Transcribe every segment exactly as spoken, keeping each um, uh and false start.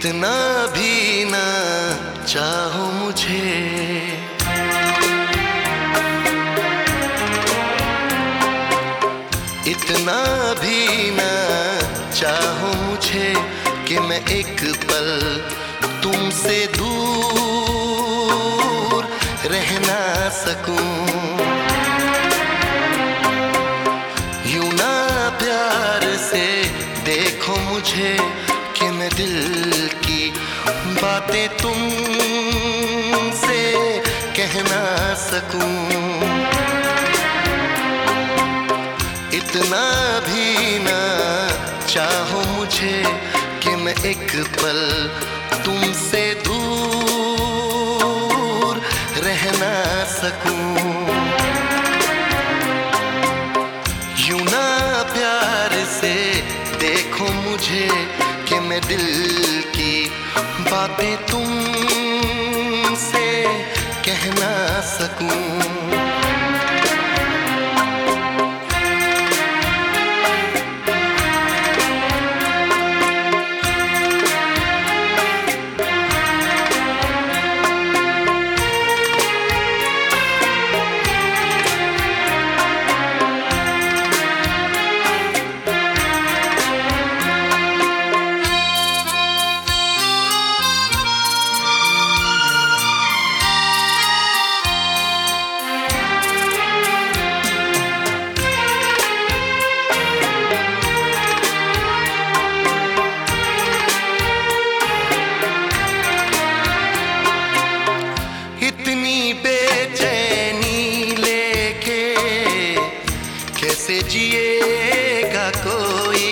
इतना भी ना चाहो मुझे, इतना भी ना चाहो मुझे कि मैं एक पल तुमसे दूर रह ना सकूं। यूं ना प्यार से देखो मुझे कि मैं दिल की बातें तुमसे कह ना सकूं। इतना भी ना चाहो मुझे कि मैं एक पल तुमसे दूर रह ना सकूं। यूं ना प्यार से देखो मुझे कि मैं दिल की बातें तुमसे कह ना सकूं। कैसे जिएगा कोई,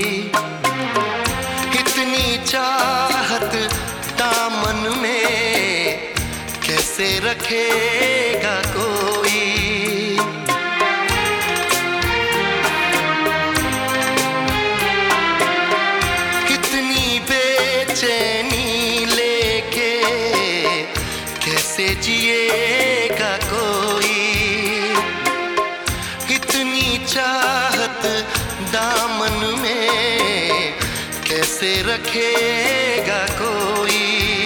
इतनी चाहत दामन में कैसे रखेगा कोई। इतनी बेचैनी लेके कैसे जिएगा कोई, इतनी चाहत दामन में कैसे रखेगा कोई।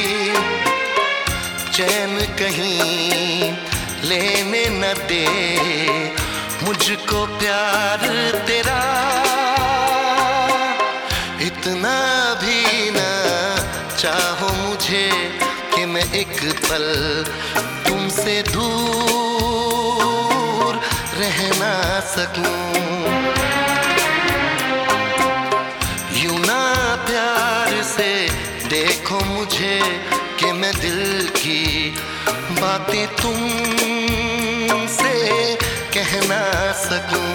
चैन कहीं लेने न दे मुझको प्यार तेरा, इतना भी ना चाहो मुझे कि मैं एक पल तुमसे दूर रह ना सकूं। यूं ना प्यार से देखो मुझे कि मैं दिल की बातें तुमसे कह ना सकूं।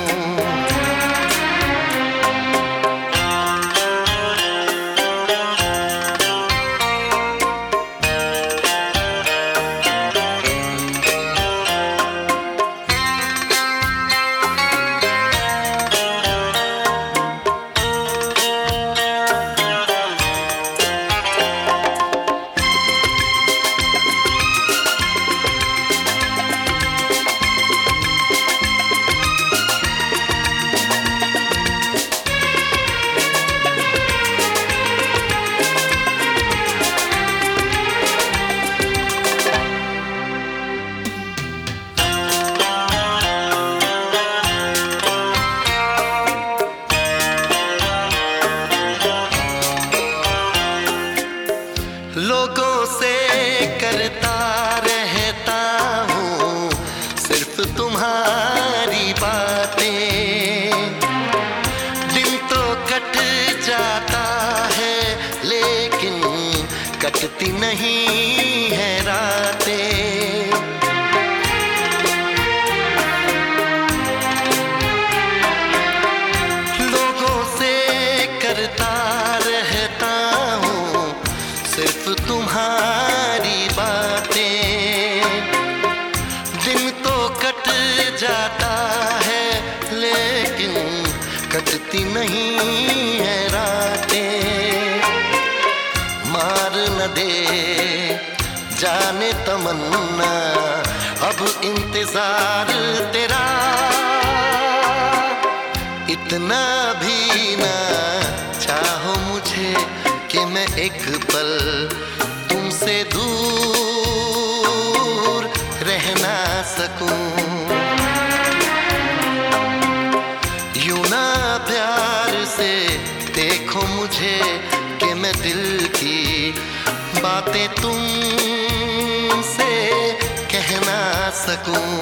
लोगों से करता रहता हूँ सिर्फ तुम्हारी बातें, दिन तो कट जाता है लेकिन कटती नहीं है रातें। लोगों से करता रहता हूँ सिर्फ तुम्हारी बातें, दिन तो कट जाता है लेकिन कटती नहीं है रातें। मार न दे जाने तमन्ना अब इंतजार तेरा, इतना भी ना चाहो मुझे कि मैं एक पल तुमसे दूर रह ना सकूं। यूं ना प्यार से देखो मुझे कि मैं दिल की बातें तुमसे कह ना सकूं।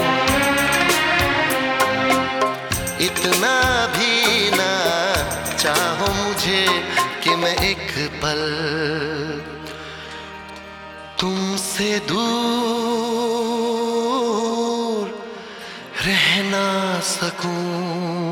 इतना भी ना चाहो मुझे कि मैं एक पल तुमसे दूर रह ना सकूं।